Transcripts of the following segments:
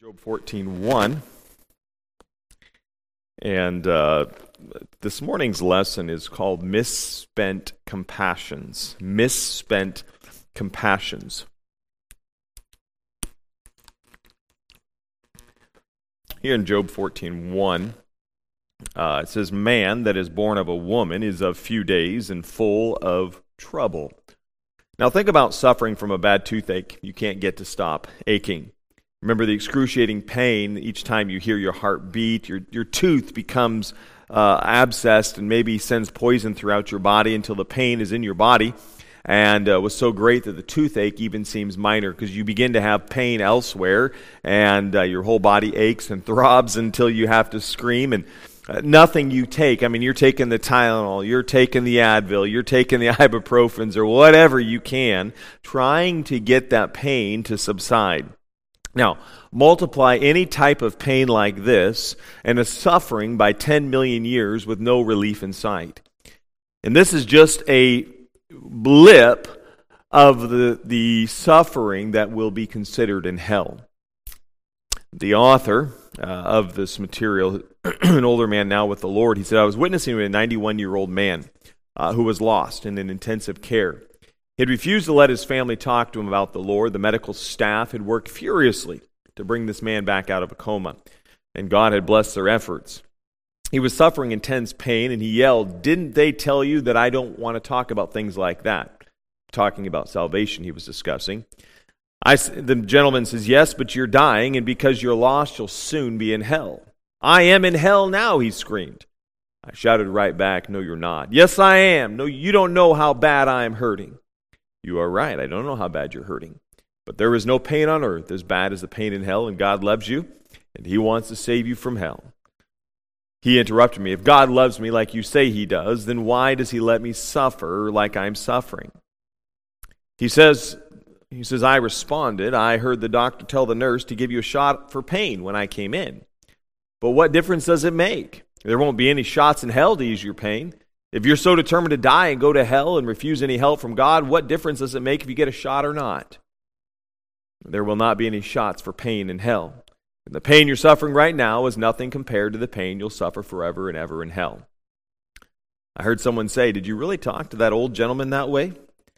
Job 14:1, and this morning's lesson is called Misspent Compassions. Misspent Compassions. Here in Job 14:1, it says, "Man that is born of a woman is of few days and full of trouble." Now think about suffering from a bad toothache. You can't get to stop aching. Remember the excruciating pain each time you hear your heart beat. Your tooth becomes abscessed and maybe sends poison throughout your body until the pain is in your body. And it was so great that the toothache even seems minor because you begin to have pain elsewhere and your whole body aches and throbs until you have to scream. And nothing you take, you're taking the Tylenol, you're taking the Advil, you're taking the ibuprofens or whatever you can, trying to get that pain to subside. Now, multiply any type of pain like this and a suffering by 10 million years with no relief in sight. And this is just a blip of the suffering that will be considered in hell. The author of this material, an older man now with the Lord, he said, "I was witnessing a 91-year-old man who was lost and in intensive care. He had refused to let his family talk to him about the Lord. The medical staff had worked furiously to bring this man back out of a coma, and God had blessed their efforts. He was suffering intense pain, and he yelled, 'Didn't they tell you that I don't want to talk about things like that?' Talking about salvation he was discussing. The gentleman says, 'Yes, but you're dying, and because you're lost, you'll soon be in hell.' 'I am in hell now,' he screamed. I shouted right back, 'No, you're not.' 'Yes, I am. No, you don't know how bad I am hurting.' 'You are right. I don't know how bad you're hurting. But there is no pain on earth as bad as the pain in hell, and God loves you, and He wants to save you from hell.' He interrupted me, 'If God loves me like you say He does, then why does He let me suffer like I'm suffering?' He says, I responded, 'I heard the doctor tell the nurse to give you a shot for pain when I came in. But what difference does it make? There won't be any shots in hell to ease your pain. If you're so determined to die and go to hell and refuse any help from God, what difference does it make if you get a shot or not? There will not be any shots for pain in hell. And the pain you're suffering right now is nothing compared to the pain you'll suffer forever and ever in hell.' I heard someone say, 'Did you really talk to that old gentleman that way?'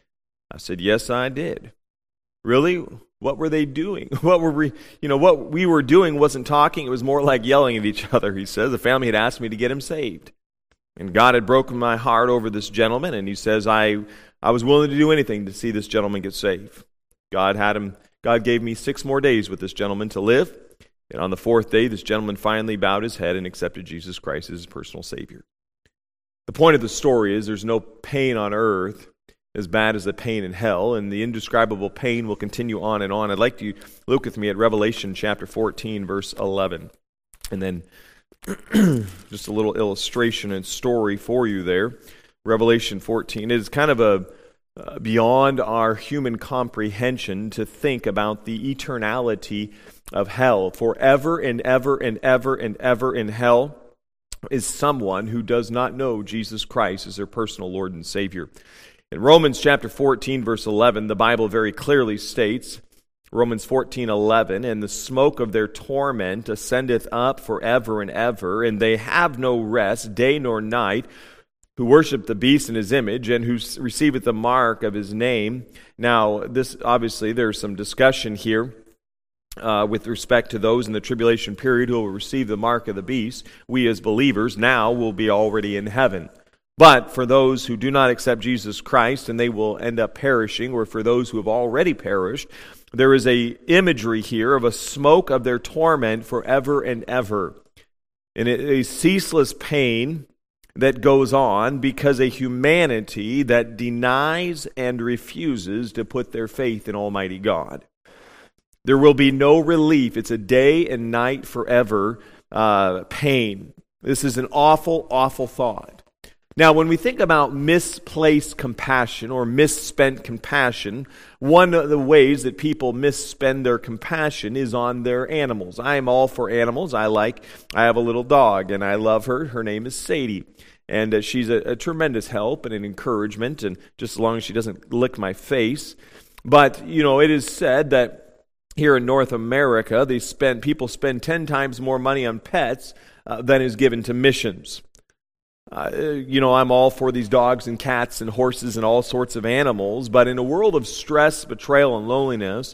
I said, 'Yes, I did.' 'Really? What were they doing?' What we were doing wasn't talking, it was more like yelling at each other,' he says. 'The family had asked me to get him saved. And God had broken my heart over this gentleman, and he says, I was willing to do anything to see this gentleman get saved. God gave me 6 more days with this gentleman to live, and on the 4th day, this gentleman finally bowed his head and accepted Jesus Christ as his personal Savior.' The point of the story is there's no pain on earth as bad as the pain in hell, and the indescribable pain will continue on and on. I'd like you to look with me at Revelation chapter 14, verse 11, and then just a little illustration and story for you there. Revelation 14 is kind of beyond our human comprehension to think about the eternality of hell. Forever and ever and ever and ever in hell is someone who does not know Jesus Christ as their personal Lord and Savior. In Romans chapter 14, verse 11, the Bible very clearly states, Romans 14:11, "And the smoke of their torment ascendeth up forever and ever, and they have no rest, day nor night, who worship the beast in his image, and who receiveth the mark of his name." Now, this obviously, there's some discussion here with respect to those in the tribulation period who will receive the mark of the beast. We as believers now will be already in heaven. But for those who do not accept Jesus Christ, and they will end up perishing, or for those who have already perished, there is a imagery here of a smoke of their torment forever and ever. And a ceaseless pain that goes on because a humanity that denies and refuses to put their faith in Almighty God. There will be no relief. It's a day and night forever pain. This is an awful, awful thought. Now, when we think about misplaced compassion or misspent compassion, one of the ways that people misspend their compassion is on their animals. I am all for animals. I have a little dog, and I love her. Her name is Sadie. And she's a tremendous help and an encouragement, and just as long as she doesn't lick my face. But, it is said that Here in North America, people spend 10 times more money on pets than is given to missions. I'm all for these dogs and cats and horses and all sorts of animals, but in a world of stress, betrayal, and loneliness,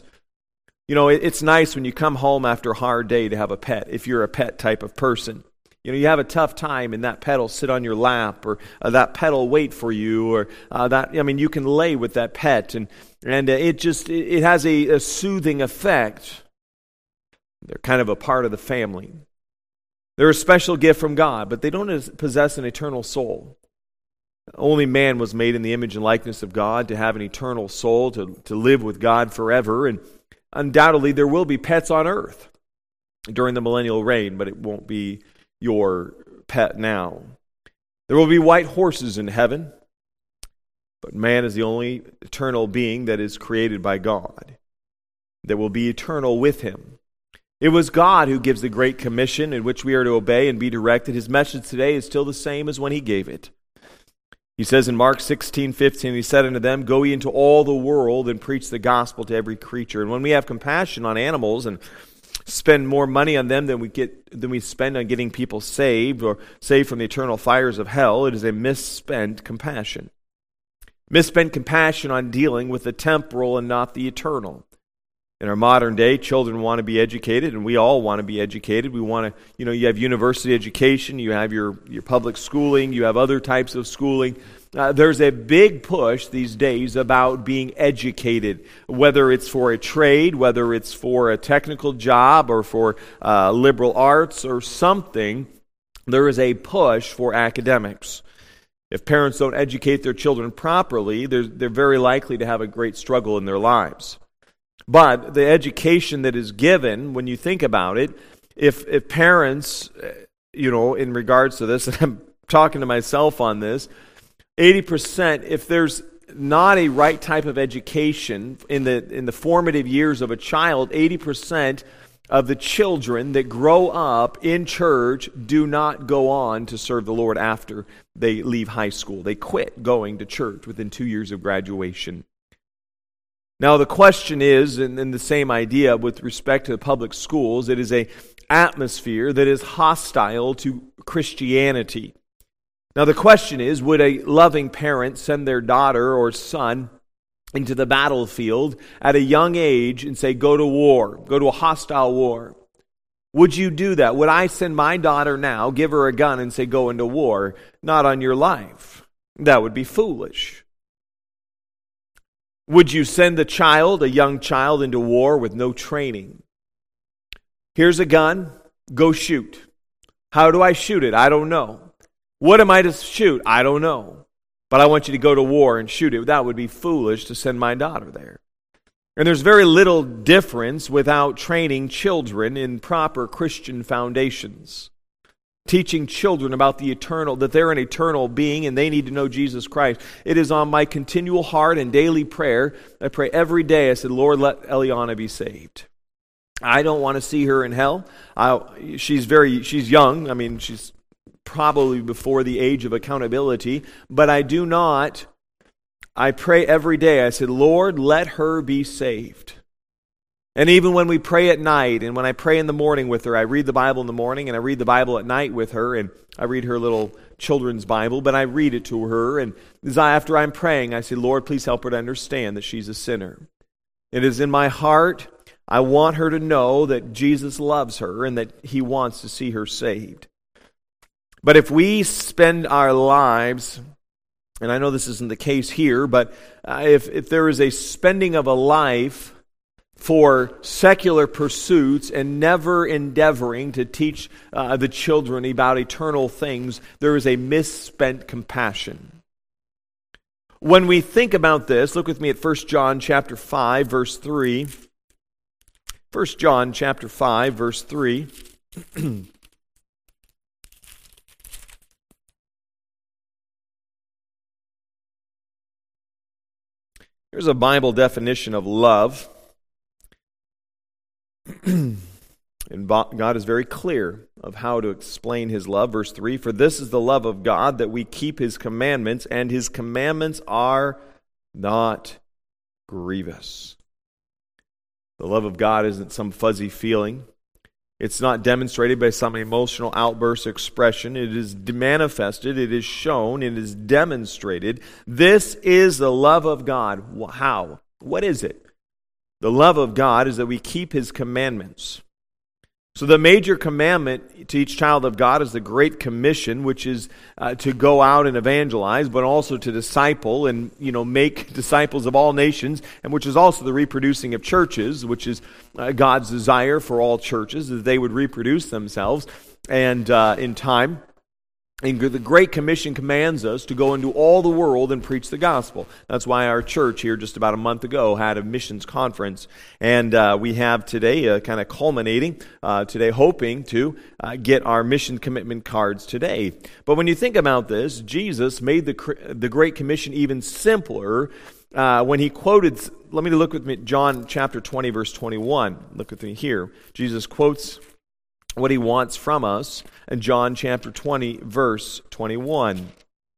it's nice when you come home after a hard day to have a pet, if you're a pet type of person. You have a tough time and that pet will sit on your lap, or that pet will wait for you, or you can lay with that pet, and it has a soothing effect. They're kind of a part of the family. They're a special gift from God, but they don't possess an eternal soul. Only man was made in the image and likeness of God to have an eternal soul, to live with God forever, and undoubtedly there will be pets on earth during the millennial reign, but it won't be your pet now. There will be white horses in heaven, but man is the only eternal being that is created by God, that will be eternal with him. It was God who gives the Great Commission in which we are to obey and be directed. His message today is still the same as when he gave it. He says in Mark 16:15, he said unto them, Go ye into all the world and preach the gospel to every creature. And when we have compassion on animals and spend more money on them than we spend on getting people saved or saved from the eternal fires of hell, it is a misspent compassion. Misspent compassion on dealing with the temporal and not the eternal. In our modern day, children want to be educated, and we all want to be educated. We want to, you have university education, you have your public schooling, you have other types of schooling. There's a big push these days about being educated, whether it's for a trade, whether it's for a technical job, or for liberal arts or something. There is a push for academics. If parents don't educate their children properly, they're very likely to have a great struggle in their lives. But the education that is given, when you think about it, if parents, in regards to this, and I'm talking to myself on this, 80%, if there's not a right type of education in the formative years of a child, 80% of the children that grow up in church do not go on to serve the Lord after they leave high school. They quit going to church within 2 years of graduation. Now the question is, and the same idea with respect to the public schools, it is an atmosphere that is hostile to Christianity. Now the question is, would a loving parent send their daughter or son into the battlefield at a young age and say, go to war, go to a hostile war? Would you do that? Would I send my daughter now, give her a gun and say, go into war? Not on your life. That would be foolish. Would you send a young child, into war with no training? Here's a gun, go shoot. How do I shoot it? I don't know. What am I to shoot? I don't know. But I want you to go to war and shoot it. That would be foolish to send my daughter there. And there's very little difference without training children in proper Christian foundations. Teaching children about the eternal, that they're an eternal being and they need to know Jesus Christ. It is on my continual heart and daily prayer. I pray every day. I said, Lord, let Eliana be saved. I don't want to see her in hell. She's young. She's probably before the age of accountability. But I pray every day. I said, Lord, let her be saved. And even when we pray at night, and when I pray in the morning with her, I read the Bible in the morning, and I read the Bible at night with her, and I read her little children's Bible, but I read it to her, and after I'm praying, I say, Lord, please help her to understand that she's a sinner. It is in my heart, I want her to know that Jesus loves her, and that He wants to see her saved. But if we spend our lives, and I know this isn't the case here, but if there is a spending of a life for secular pursuits and never endeavoring to teach the children about eternal things, there is a misspent compassion. When we think about this, look with me at 1 John chapter 5, verse 3. 1 John chapter 5, verse 3. Here's a Bible definition of love. And God is very clear of how to explain His love. Verse 3, for this is the love of God, that we keep His commandments, and His commandments are not grievous. The love of God isn't some fuzzy feeling. It's not demonstrated by some emotional outburst expression. It is manifested, it is shown, it is demonstrated. This is the love of God. How? What is it? The love of God is that we keep His commandments. So the major commandment to each child of God is the Great Commission, which is to go out and evangelize, but also to disciple and make disciples of all nations, and which is also the reproducing of churches, which is God's desire for all churches, that they would reproduce themselves and in time. And the Great Commission commands us to go into all the world and preach the gospel. That's why our church here just about a month ago had a missions conference. And we have today kind of culminating today, hoping to get our mission commitment cards today. But when you think about this, Jesus made the Great Commission even simpler when He quoted, let me look with me, John chapter 20, verse 21. Look with me here. Jesus quotes what He wants from us in John chapter 20, verse 21.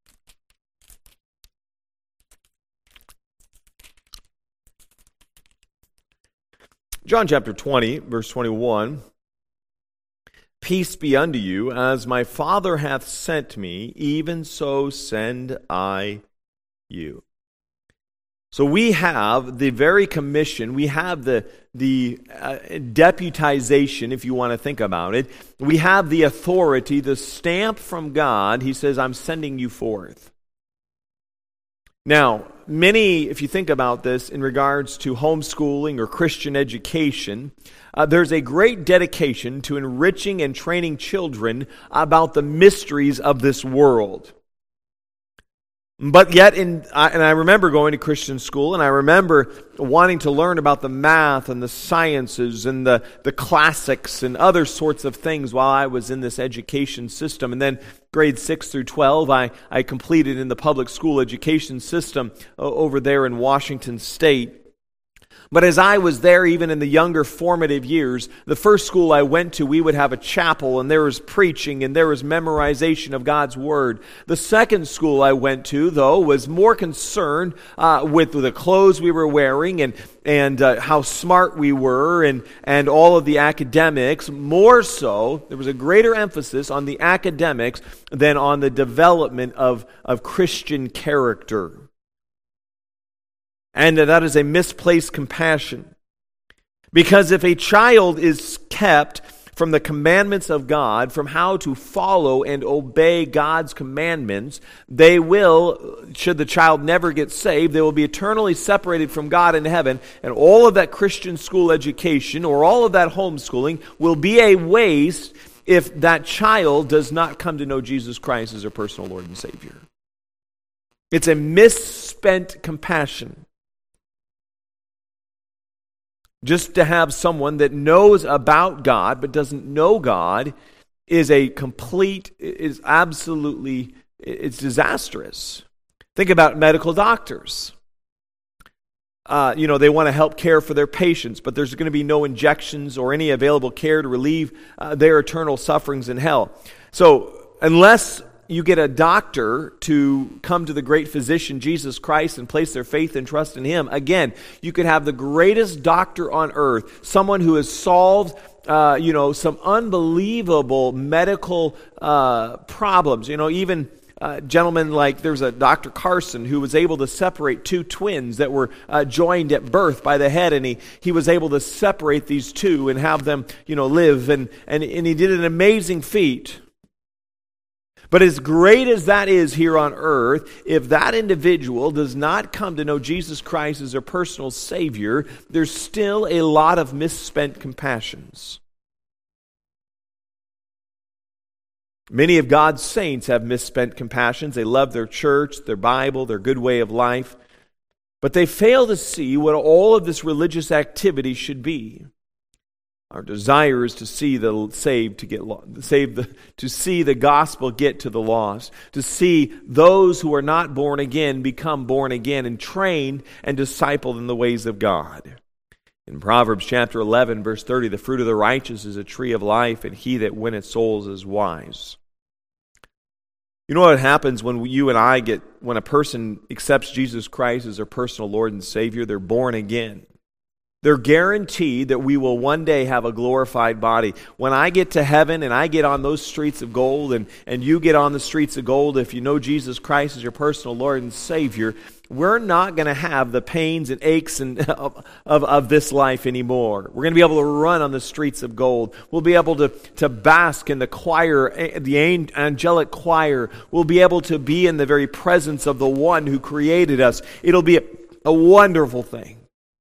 John chapter 20, verse 21. Peace be unto you, as my Father hath sent me, even so send I you. So we have the very commission, we have the deputization, if you want to think about it. We have the authority, the stamp from God. He says, I'm sending you forth. Now, many, if you think about this in regards to homeschooling or Christian education, there's a great dedication to enriching and training children about the mysteries of this world. But yet, and I remember going to Christian school, and I remember wanting to learn about the math and the sciences and the classics and other sorts of things while I was in this education system. And then grades 6 through 12, I completed in the public school education system over there in Washington State. But as I was there, even in the younger formative years, the first school I went to, we would have a chapel, and there was preaching, and there was memorization of God's Word. The second school I went to, though, was more concerned with the clothes we were wearing and how smart we were and all of the academics. More so, there was a greater emphasis on the academics than on the development of Christian character. And that is a misplaced compassion. Because if a child is kept from the commandments of God, from how to follow and obey God's commandments, they will, should the child never get saved, they will be eternally separated from God in heaven, and all of that Christian school education or all of that homeschooling will be a waste if that child does not come to know Jesus Christ as their personal Lord and Savior. It's a misspent compassion. Just to have someone that knows about God but doesn't know God is absolutely disastrous. Think about medical doctors. They want to help care for their patients, but there's going to be no injections or any available care to relieve their eternal sufferings in hell. So unless you get a doctor to come to the great physician, Jesus Christ, and place their faith and trust in Him, again, you could have the greatest doctor on earth, someone who has solved some unbelievable medical problems. Even gentlemen like, there's a Dr. Carson who was able to separate two twins that were joined at birth by the head, and he was able to separate these two and have them live, and he did an amazing feat. But as great as that is here on earth, if that individual does not come to know Jesus Christ as their personal Savior, there's still a lot of misspent compassions. Many of God's saints have misspent compassions. They love their church, their Bible, their good way of life, but they fail to see what all of this religious activity should be. Our desire is to see the saved to see the gospel get to the lost, to see those who are not born again become born again and trained and discipled in the ways of God. In Proverbs chapter 11, verse 30, the fruit of the righteous is a tree of life, and he that winneth souls is wise. You know what happens when when a person accepts Jesus Christ as their personal Lord and Savior? They're born again. They're guaranteed that we will one day have a glorified body. When I get to heaven and I get on those streets of gold, and you get on the streets of gold, if you know Jesus Christ as your personal Lord and Savior, we're not going to have the pains and aches of this life anymore. We're going to be able to run on the streets of gold. We'll be able to bask in the choir, the angelic choir. We'll be able to be in the very presence of the one who created us. It'll be a wonderful thing.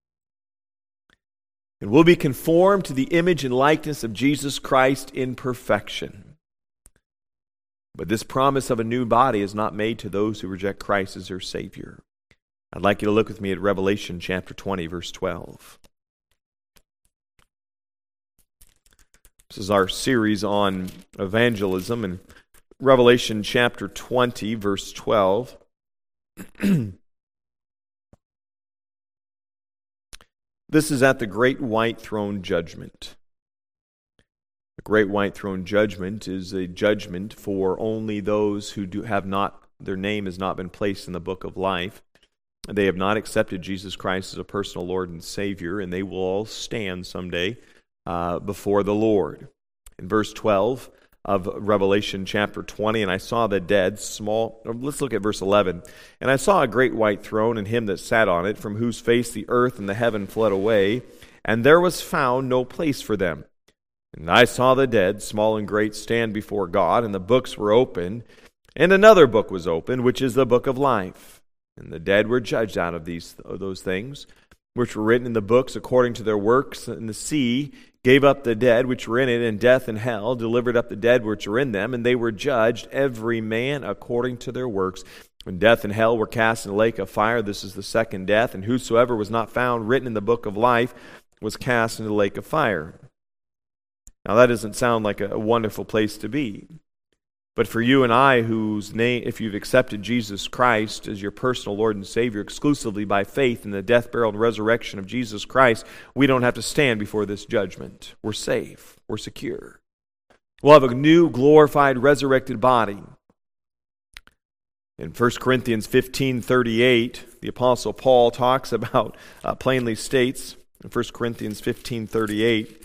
And we'll be conformed to the image and likeness of Jesus Christ in perfection. But this promise of a new body is not made to those who reject Christ as their Savior. I'd like you to look with me at Revelation chapter 20, verse 12. This is our series on evangelism, and Revelation chapter 20, verse 12. This is at the great white throne judgment. The great white throne judgment is a judgment for only those who have not, their name has not been placed in the book of life. They have not accepted Jesus Christ as a personal Lord and Savior, and they will all stand someday before the Lord. In verse 12 of Revelation chapter 20, and I saw the dead, let's look at verse 11. And I saw a great white throne, and him that sat on it, from whose face the earth and the heaven fled away, and there was found no place for them. And I saw the dead, small and great, stand before God, and the books were opened, and another book was opened, which is the book of life. And the dead were judged out of those things which were written in the books according to their works. And the sea gave up the dead which were in it, and death and hell delivered up the dead which were in them, and they were judged every man according to their works. When death and hell were cast in the lake of fire, this is the second death, and whosoever was not found written in the book of life was cast into the lake of fire. Now that doesn't sound like a wonderful place to be. But for you and I, whose name, if you've accepted Jesus Christ as your personal Lord and Savior exclusively by faith in the death, burial, and resurrection of Jesus Christ, we don't have to stand before this judgment. We're safe. We're secure. We'll have a new, glorified, resurrected body. In 1 Corinthians 15:38, the Apostle Paul talks about, plainly states, in 1 Corinthians 15:38,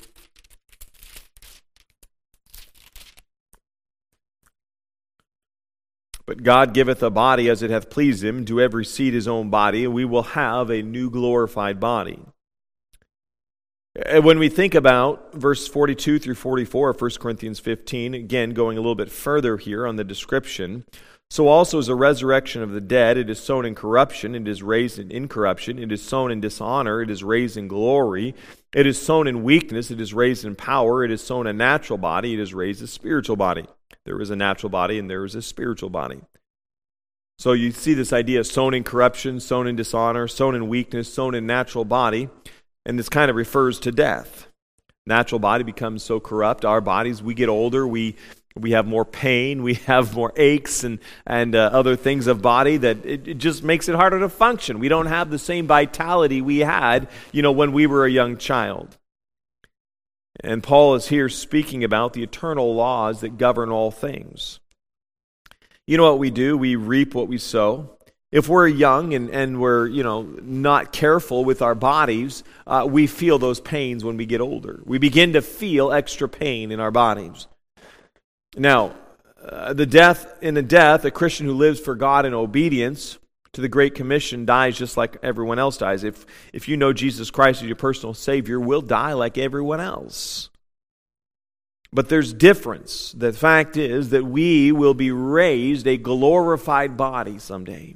but God giveth a body as it hath pleased him, to every seed his own body, and we will have a new glorified body. And when we think about verse 42 through 44 of 1 Corinthians 15, again going a little bit further here on the description, so also is a resurrection of the dead. It is sown in corruption, it is raised in incorruption. It is sown in dishonor, it is raised in glory. It is sown in weakness, it is raised in power. It is sown a natural body, it is raised a spiritual body. There is a natural body and there is a spiritual body. So you see this idea of sown in corruption, sown in dishonor, sown in weakness, sown in natural body, and this kind of refers to death. Natural body becomes so corrupt. Our bodies, we get older, we have more pain, we have more aches and other things of body that it just makes it harder to function. We don't have the same vitality we had, when we were a young child. And Paul is here speaking about the eternal laws that govern all things. You know what we do? We reap what we sow. If we're young and we're, not careful with our bodies, we feel those pains when we get older. We begin to feel extra pain in our bodies. Now, in the death, a Christian who lives for God in obedience to the Great Commission dies just like everyone else dies. If you know Jesus Christ as your personal Savior, we'll die like everyone else. But there's difference. The fact is that we will be raised a glorified body someday.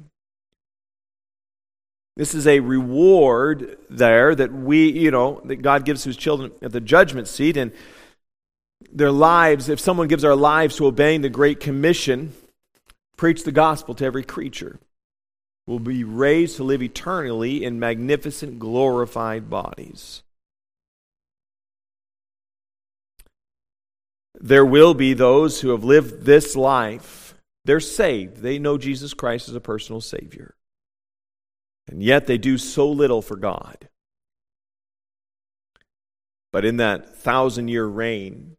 This is a reward there that that God gives to His children at the judgment seat, and their lives, if someone gives our lives to obeying the Great Commission, preach the gospel to every creature, will be raised to live eternally in magnificent, glorified bodies. There will be those who have lived this life. They're saved. They know Jesus Christ as a personal Savior. And yet they do so little for God. But in that 1,000-year reign,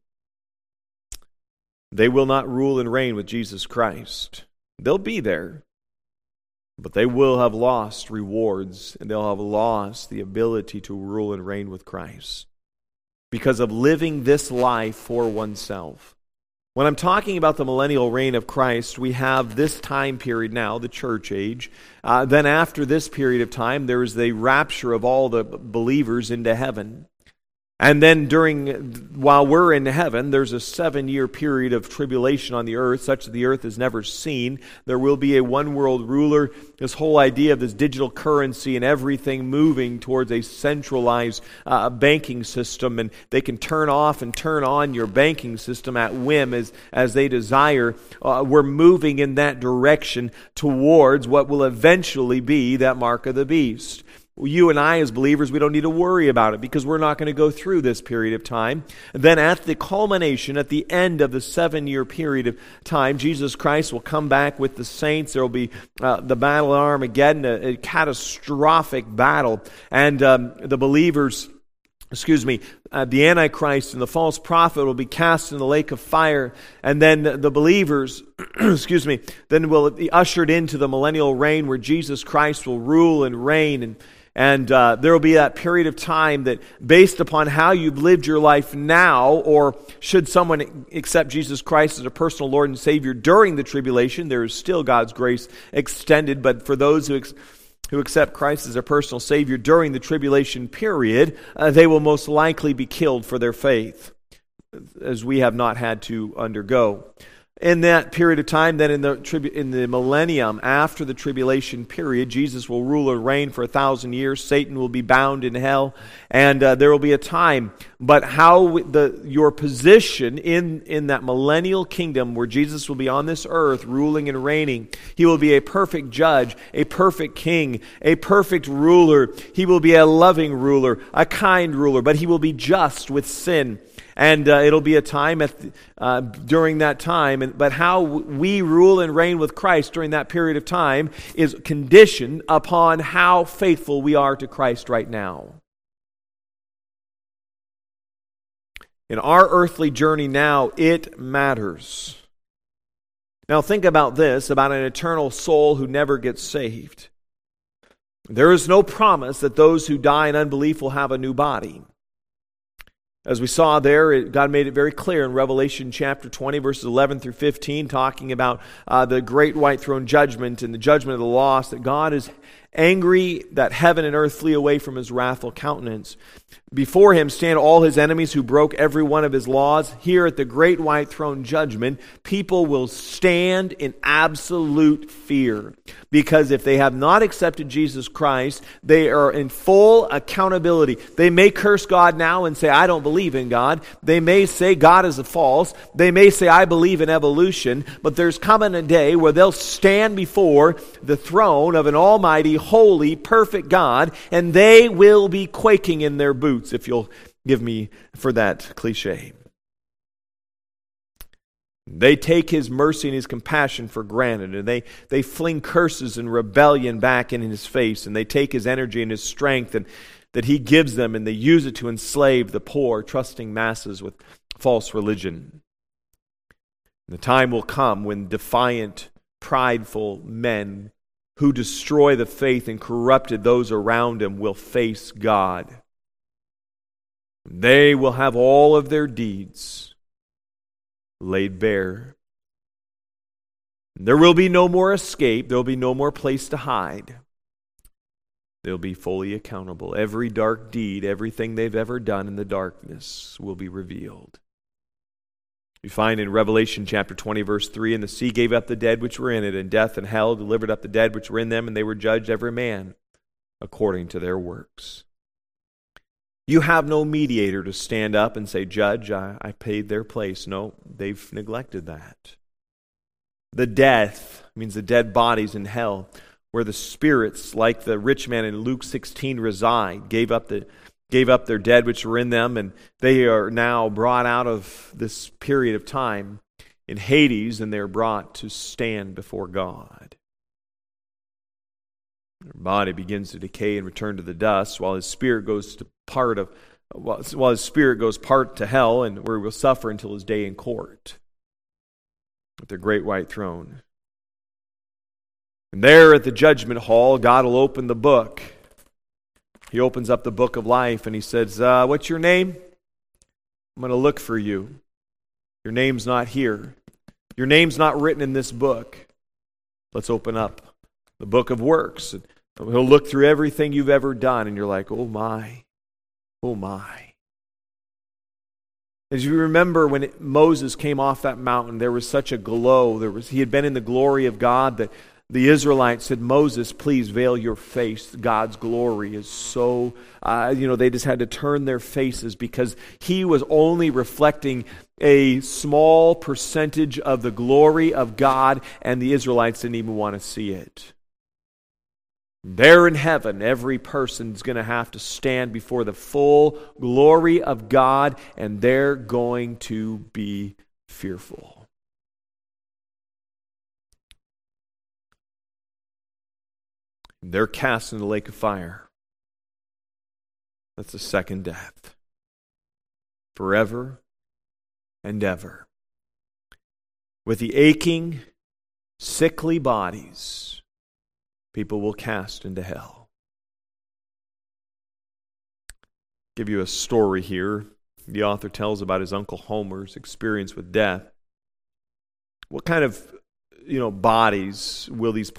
they will not rule and reign with Jesus Christ. They'll be there. But they will have lost rewards, and they'll have lost the ability to rule and reign with Christ because of living this life for oneself. When I'm talking about the millennial reign of Christ, we have this time period now, the church age. Then after this period of time, there is the rapture of all the believers into heaven. And then while we're in heaven, there's a 7-year period of tribulation on the earth, such that the earth has never seen. There will be a one-world ruler. This whole idea of this digital currency and everything moving towards a centralized banking system, and they can turn off and turn on your banking system at whim as they desire. We're moving in that direction towards what will eventually be that mark of the beast. You and I as believers, we don't need to worry about it because we're not going to go through this period of time. Then at the culmination, at the end of the 7-year period of time, Jesus Christ will come back with the saints. There will be the battle of Armageddon, a catastrophic battle. And the believers, the Antichrist and the false prophet will be cast in the lake of fire. And then the believers, then will be ushered into the millennial reign where Jesus Christ will rule and reign. And there will be that period of time that based upon how you've lived your life now, or should someone accept Jesus Christ as a personal Lord and Savior during the tribulation, there is still God's grace extended. But for those who accept Christ as their personal Savior during the tribulation period, they will most likely be killed for their faith, as we have not had to undergo. In that period of time, then in the millennium, after the tribulation period, Jesus will rule and reign for 1,000 years. Satan will be bound in hell, and there will be a time. But how your position in that millennial kingdom where Jesus will be on this earth ruling and reigning, He will be a perfect judge, a perfect king, a perfect ruler. He will be a loving ruler, a kind ruler, but He will be just with sin. And it'll be a time during that time. But how we rule and reign with Christ during that period of time is conditioned upon how faithful we are to Christ right now. In our earthly journey now, it matters. Now think about this, about an eternal soul who never gets saved. There is no promise that those who die in unbelief will have a new body. As we saw there, God made it very clear in Revelation chapter 20, verses 11 through 15, talking about the great white throne judgment and the judgment of the lost, that God is angry that heaven and earth flee away from His wrathful countenance. Before Him stand all His enemies who broke every one of His laws. Here at the great white throne judgment, people will stand in absolute fear. Because if they have not accepted Jesus Christ, they are in full accountability. They may curse God now and say, I don't believe in God. They may say God is false. They may say, I believe in evolution. But there's coming a day where they'll stand before the throne of an almighty, holy, perfect God, and they will be quaking in their boots, if you'll give me for that cliche. They take His mercy and His compassion for granted, and they fling curses and rebellion back in His face, and they take His energy and His strength and that He gives them, and they use it to enslave the poor, trusting masses with false religion. And the time will come when defiant, prideful men who destroy the faith and corrupted those around them will face God. They will have all of their deeds laid bare. There will be no more escape. There will be no more place to hide. They'll be fully accountable. Every dark deed, everything they've ever done in the darkness will be revealed. We find in Revelation chapter 20, verse 3, and the sea gave up the dead which were in it, and death and hell delivered up the dead which were in them, and they were judged every man according to their works. You have no mediator to stand up and say, Judge, I paid their place. No, they've neglected that. The death means the dead bodies in hell, where the spirits, like the rich man in Luke 16, reside, gave up their dead which were in them, and they are now brought out of this period of time in Hades, and they're brought to stand before God. Their body begins to decay and return to the dust, while his spirit goes part to hell, and where he will suffer until his day in court with the great white throne. And there at the judgment hall, God will open the book. He opens up the book of life and he says, what's your name? I'm going to look for you. Your name's not here. Your name's not written in this book. Let's open up the book of works. And he'll look through everything you've ever done and you're like, oh my, oh my. As you remember when Moses came off that mountain, there was such a glow. He had been in the glory of God that the Israelites said, Moses, please veil your face. God's glory is so, they just had to turn their faces because he was only reflecting a small percentage of the glory of God, and the Israelites didn't even want to see it. There in heaven, every person's going to have to stand before the full glory of God, and they're going to be fearful. They're cast in the lake of fire. That's the second death. Forever and ever. With the aching, sickly bodies, people will cast into hell. Give you a story here. The author tells about his Uncle Homer's experience with death. What kind of, bodies will these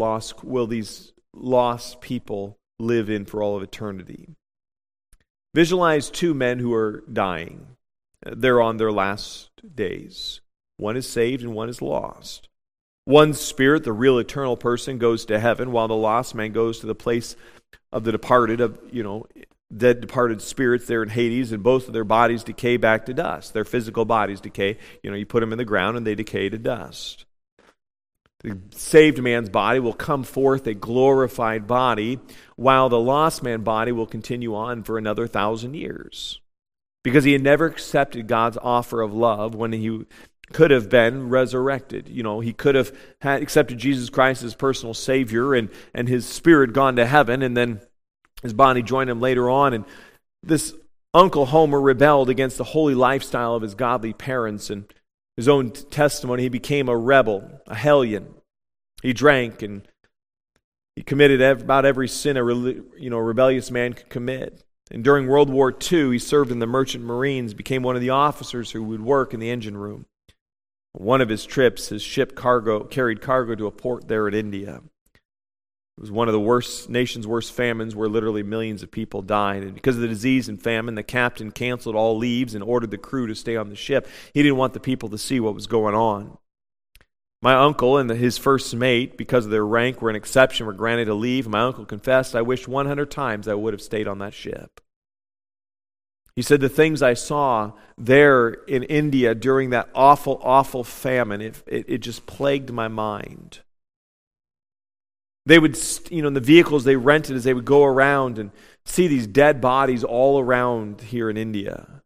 lost people live in for all of eternity? Visualize two men who are dying. They're on their last days. One is saved and one is lost. One's spirit, the real eternal person, goes to heaven, while the lost man goes to the place of the departed, dead departed spirits there in Hades, and both of their bodies decay back to dust. Their physical bodies decay. You put them in the ground and they decay to dust. The saved man's body will come forth a glorified body, while the lost man's body will continue on for another 1,000 years. Because he had never accepted God's offer of love when he could have been resurrected. He could have accepted Jesus Christ as personal Savior and his spirit gone to heaven, and then his body joined him later on. And this Uncle Homer rebelled against the holy lifestyle of his godly parents, and his own testimony, he became a rebel, a hellion. He drank and he committed about every sin a rebellious man could commit. And during World War II, he served in the Merchant Marines, became one of the officers who would work in the engine room. One of his trips, his ship carried cargo to a port there in India. It was one of the nation's worst famines, where literally millions of people died. And because of the disease and famine, the captain canceled all leaves and ordered the crew to stay on the ship. He didn't want the people to see what was going on. My uncle and his first mate, because of their rank, were an exception, were granted a leave. My uncle confessed, I wished 100 times I would have stayed on that ship. He said, the things I saw there in India during that awful, awful famine, it just plagued my mind. They would, in the vehicles they rented, as they would go around and see these dead bodies all around here in India.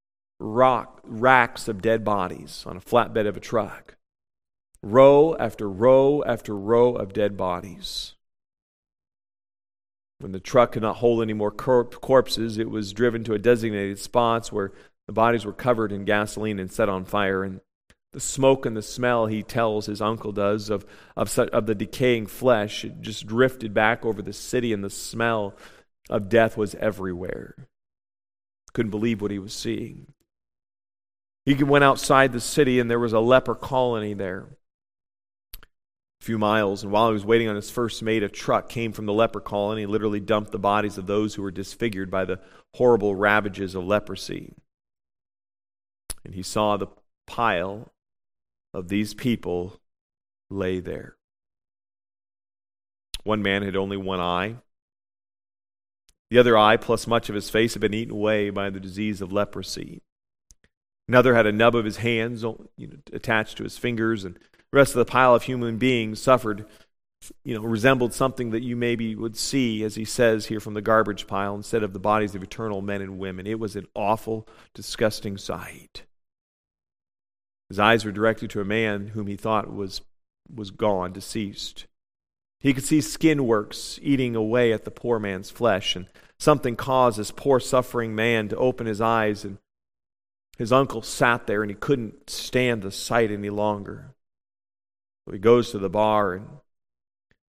Racks of dead bodies on a flatbed of a truck. Row after row after row of dead bodies. When the truck could not hold any more corpses, it was driven to a designated spots where the bodies were covered in gasoline and set on fire. And the smoke and the smell, he tells, his uncle does, of the decaying flesh, it just drifted back over the city, and the smell of death was everywhere. Couldn't believe what he was seeing. He went outside the city, and there was a leper colony there. A few miles, and while he was waiting on his first mate, a truck came from the leper colony and literally dumped the bodies of those who were disfigured by the horrible ravages of leprosy. And he saw the pile of these people lay there. One man had only one eye. The other eye, plus much of his face, had been eaten away by the disease of leprosy. Another had a nub of his hands attached to his fingers, and the rest of the pile of human beings suffered, resembled something that you maybe would see, as he says here, from the garbage pile instead of the bodies of eternal men and women. It was an awful, disgusting sight. His eyes were directed to a man whom he thought was gone, deceased. He could see skin works eating away at the poor man's flesh, and something caused this poor suffering man to open his eyes, and his uncle sat there and he couldn't stand the sight any longer. So he goes to the bar and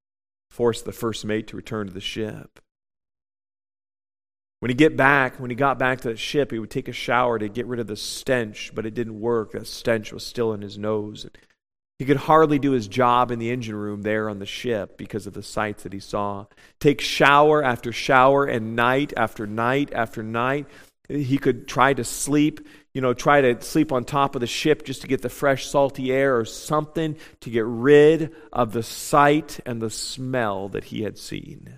forced the first mate to return to the ship. When he got back to the ship, he would take a shower to get rid of the stench, but it didn't work. That stench was still in his nose. He could hardly do his job in the engine room there on the ship because of the sights that he saw. Take shower after shower and night after night after night. He could try to sleep on top of the ship just to get the fresh, salty air or something to get rid of the sight and the smell that he had seen.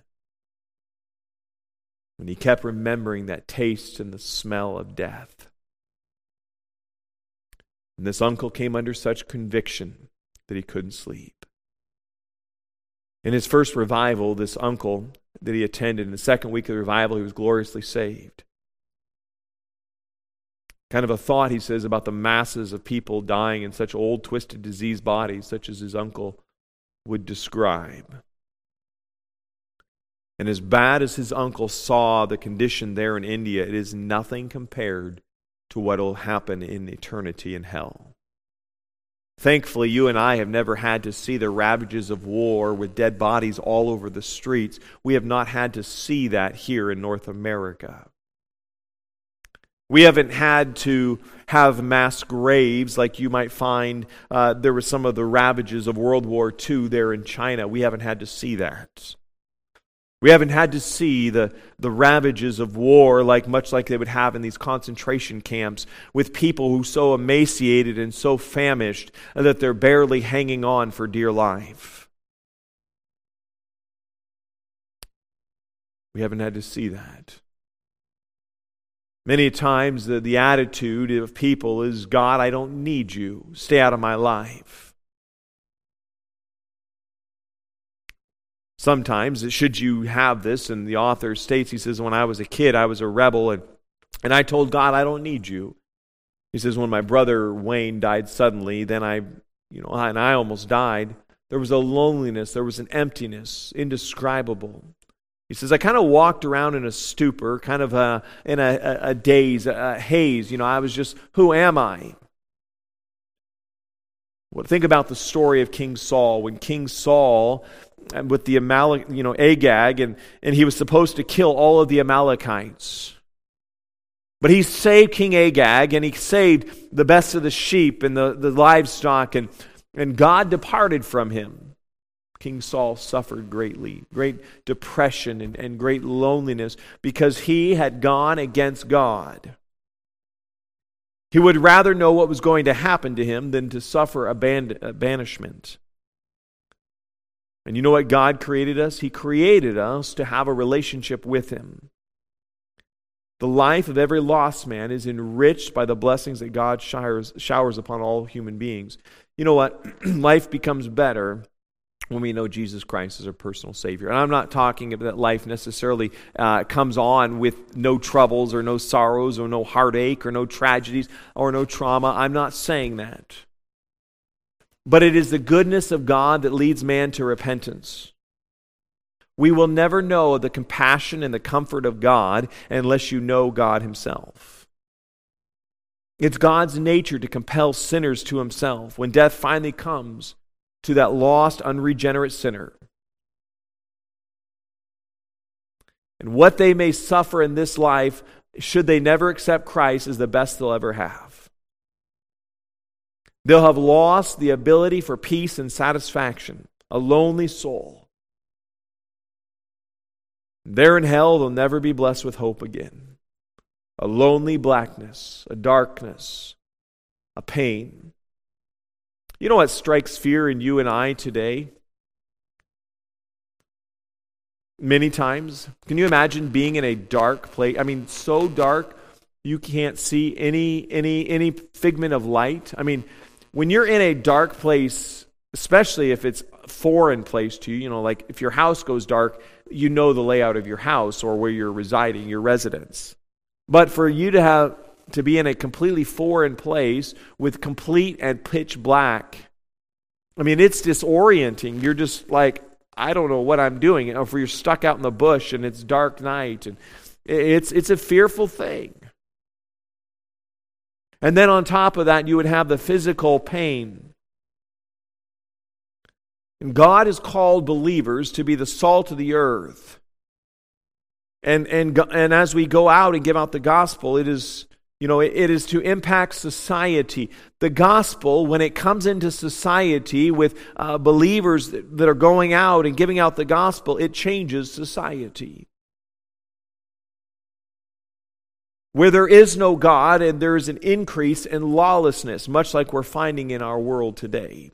And he kept remembering that taste and the smell of death. And this uncle came under such conviction that he couldn't sleep. In his first revival, this uncle that he attended, in the second week of the revival, he was gloriously saved. Kind of a thought, he says, about the masses of people dying in such old, twisted, diseased bodies, such as his uncle would describe. And as bad as his uncle saw the condition there in India, it is nothing compared to what will happen in eternity in hell. Thankfully, you and I have never had to see the ravages of war with dead bodies all over the streets. We have not had to see that here in North America. We haven't had to have mass graves like you might find there were some of the ravages of World War II there in China. We haven't had to see that. We haven't had to see the ravages of war much like they would have in these concentration camps with people who so emaciated and so famished that they're barely hanging on for dear life. We haven't had to see that. Many times the attitude of people is, God, I don't need you. Stay out of my life. Sometimes, should you have this, and the author states, he says, when I was a kid, I was a rebel, and I told God, I don't need you. He says, when my brother Wayne died suddenly, then and I almost died, there was a loneliness, there was an emptiness, indescribable. He says, I kind of walked around in a stupor, kind of in a daze, a haze. I was just, who am I? Well, think about the story of King Saul. When King Saul, with the Agag, and he was supposed to kill all of the Amalekites. But he saved King Agag, and he saved the best of the sheep and the livestock, and God departed from him. King Saul suffered greatly, great depression and great loneliness because he had gone against God. He would rather know what was going to happen to him than to suffer a banishment. And you know what God created us? He created us to have a relationship with Him. The life of every lost man is enriched by the blessings that God showers upon all human beings. You know what? Life becomes better when we know Jesus Christ is our personal Savior. And I'm not talking about that life necessarily comes on with no troubles or no sorrows or no heartache or no tragedies or no trauma. I'm not saying that. But it is the goodness of God that leads man to repentance. We will never know the compassion and the comfort of God unless you know God Himself. It's God's nature to compel sinners to Himself when death finally comes to that lost, unregenerate sinner. And what they may suffer in this life, should they never accept Christ, is the best they'll ever have. They'll have lost the ability for peace and satisfaction, a lonely soul. There in hell, they'll never be blessed with hope again. A lonely blackness, a darkness, a pain. You know what strikes fear in you and I today? Many times. Can you imagine being in a dark place? I mean, so dark you can't see any figment of light. I mean, when you're in a dark place, especially if it's a foreign place to you, like if your house goes dark, you know the layout of your house or where you're residing, your residence. But for you to be in a completely foreign place with complete and pitch black, I mean, it's disorienting. You're just like, I don't know what I'm doing. If you're stuck out in the bush and it's dark night, and it's a fearful thing. And then on top of that, you would have the physical pain. And God has called believers to be the salt of the earth. And as we go out and give out the gospel, it is to impact society. The gospel, when it comes into society with believers that are going out and giving out the gospel, it changes society. Where there is no God and there is an increase in lawlessness, much like we're finding in our world today.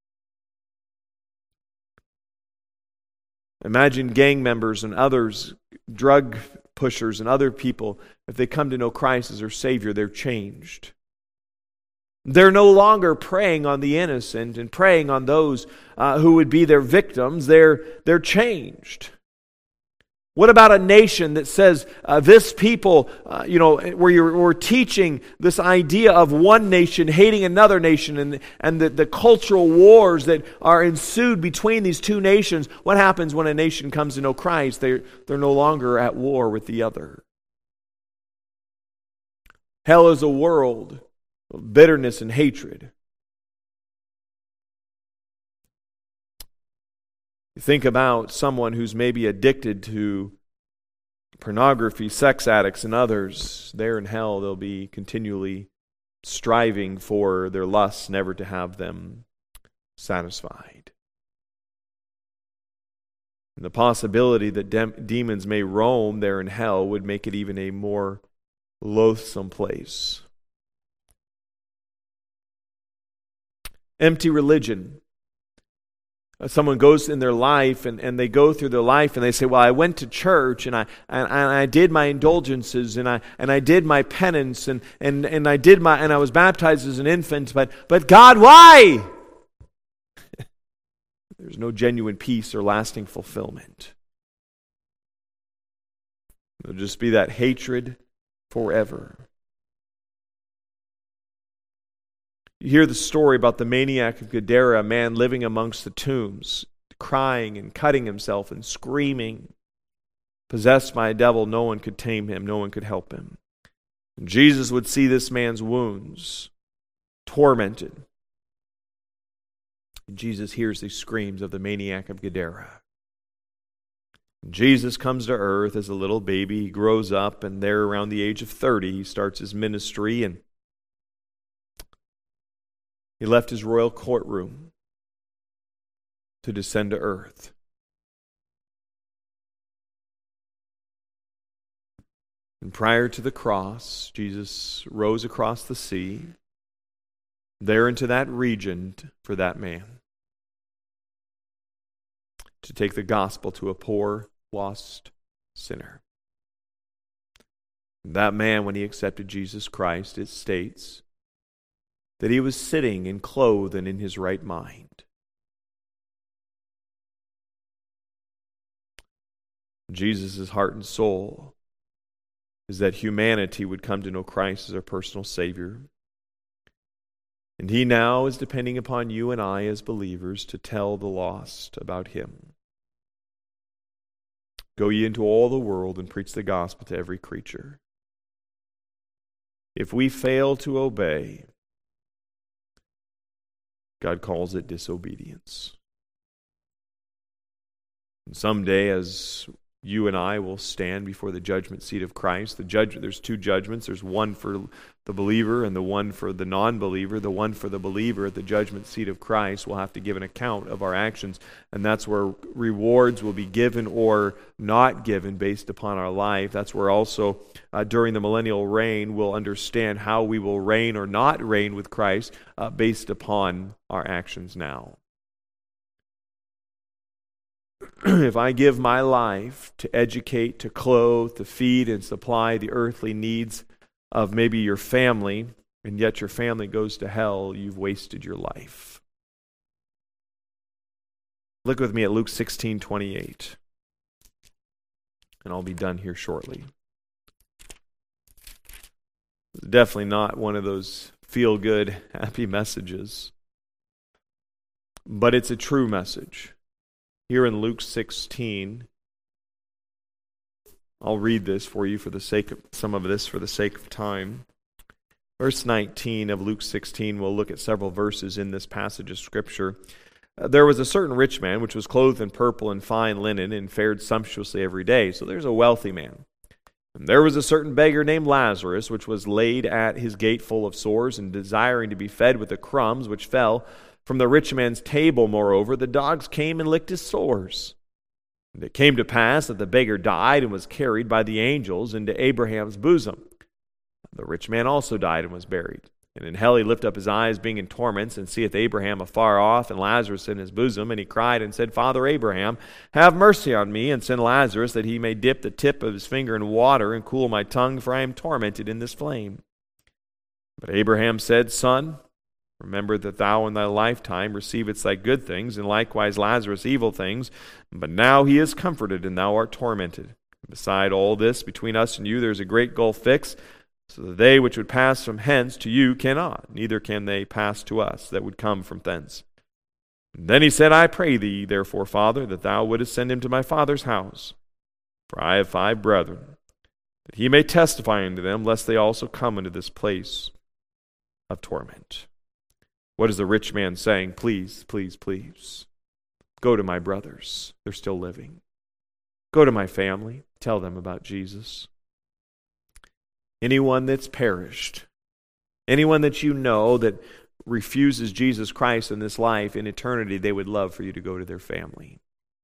Imagine gang members and others, drug pushers and other people, if they come to know Christ as their Savior, they're changed. They're no longer preying on the innocent and preying on those who would be their victims. They're changed. What about a nation that says this people, where we're teaching this idea of one nation hating another nation and the cultural wars that are ensued between these two nations? What happens when a nation comes to know Christ? They're no longer at war with the other. Hell is a world of bitterness and hatred. You think about someone who's maybe addicted to pornography, sex addicts, and others. They're in hell. They'll be continually striving for their lusts, never to have them satisfied. And the possibility that demons may roam there in hell would make it even a more loathsome place. Empty religion. Someone goes in their life and they go through their life and they say, well, I went to church and I did my indulgences and I did my penance and I was baptized as an infant, but God, why? There's no genuine peace or lasting fulfillment. It'll just be that hatred forever. You hear the story about the maniac of Gadara, a man living amongst the tombs, crying and cutting himself and screaming. Possessed by a devil, no one could tame him, no one could help him. And Jesus would see this man's wounds, tormented. And Jesus hears these screams of the maniac of Gadara. Jesus comes to earth as a little baby. He grows up, and there around the age of 30, he starts his ministry, and he left his royal courtroom to descend to earth. And prior to the cross, Jesus rose across the sea, there into that region for that man, to take the gospel to a poor, lost sinner. That man, when he accepted Jesus Christ, it states that he was sitting and clothed and in his right mind. Jesus' heart and soul is that humanity would come to know Christ as our personal Savior. And he now is depending upon you and I as believers to tell the lost about him. Go ye into all the world and preach the gospel to every creature. If we fail to obey, God calls it disobedience. And someday, as you and I will stand before the judgment seat of Christ, there's two judgments. There's one for the believer and the one for the non-believer. The one for the believer at the judgment seat of Christ will have to give an account of our actions, and that's where rewards will be given or not given based upon our life. That's where also during the millennial reign we'll understand how we will reign or not reign with Christ based upon our actions now. If I give my life to educate, to clothe, to feed, and supply the earthly needs of maybe your family, and yet your family goes to hell, you've wasted your life. Look with me at Luke 16:28, and I'll be done here shortly. It's definitely not one of those feel-good, happy messages, but it's a true message. Here in Luke 16, I'll read this for you for the sake of some of this for the sake of time. Verse 19 of Luke 16, we'll look at several verses in this passage of Scripture. There was a certain rich man which was clothed in purple and fine linen and fared sumptuously every day. So there's a wealthy man. And there was a certain beggar named Lazarus, which was laid at his gate full of sores and desiring to be fed with the crumbs which fell from the rich man's table. Moreover, the dogs came and licked his sores. And it came to pass that the beggar died and was carried by the angels into Abraham's bosom. The rich man also died and was buried. And in hell he lifted up his eyes, being in torments, and seeth Abraham afar off, and Lazarus in his bosom. And he cried and said, Father Abraham, have mercy on me, and send Lazarus, that he may dip the tip of his finger in water, and cool my tongue, for I am tormented in this flame. But Abraham said, Son, remember that thou in thy lifetime receivedst thy good things, and likewise Lazarus evil things. But now he is comforted, and thou art tormented. Beside all this, between us and you there is a great gulf fixed, so that they which would pass from hence to you cannot, neither can they pass to us that would come from thence. And then he said, I pray thee, therefore, Father, that thou wouldest send him to my father's house. For I have 5 brethren, that he may testify unto them, lest they also come into this place of torment. What is the rich man saying? Please, please, please, go to my brothers. They're still living. Go to my family. Tell them about Jesus. Anyone that's perished, anyone that you know that refuses Jesus Christ in this life, in eternity, they would love for you to go to their family.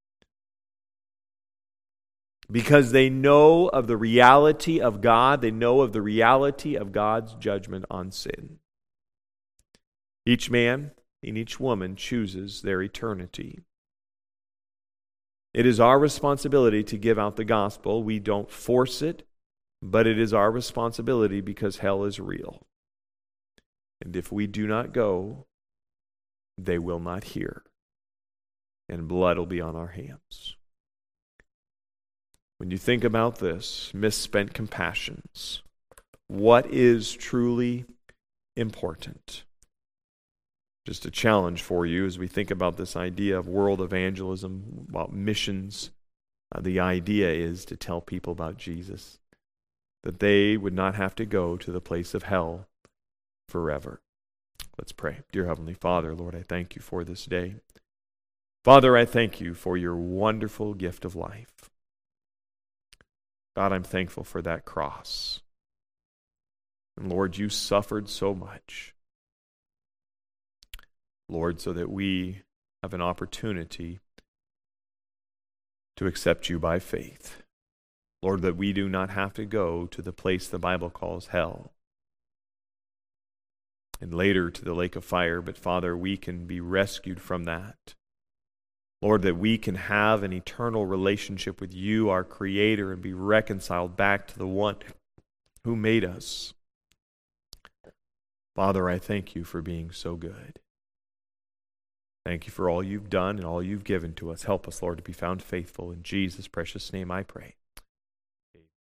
Because they know of the reality of God, they know of the reality of God's judgment on sin. Each man and each woman chooses their eternity. It is our responsibility to give out the gospel. We don't force it. But it is our responsibility because hell is real. And if we do not go, they will not hear. And blood will be on our hands. When you think about this, misspent compassions, what is truly important? Just a challenge for you as we think about this idea of world evangelism, about missions. The idea is to tell people about Jesus, that they would not have to go to the place of hell forever. Let's pray. Dear Heavenly Father, Lord, I thank you for this day. Father, I thank you for your wonderful gift of life. God, I'm thankful for that cross. And Lord, you suffered so much. Lord, so that we have an opportunity to accept you by faith. Lord, that we do not have to go to the place the Bible calls hell, and later to the lake of fire, but Father, we can be rescued from that. Lord, that we can have an eternal relationship with you, our Creator, and be reconciled back to the one who made us. Father, I thank you for being so good. Thank you for all you've done and all you've given to us. Help us, Lord, to be found faithful. In Jesus' precious name I pray.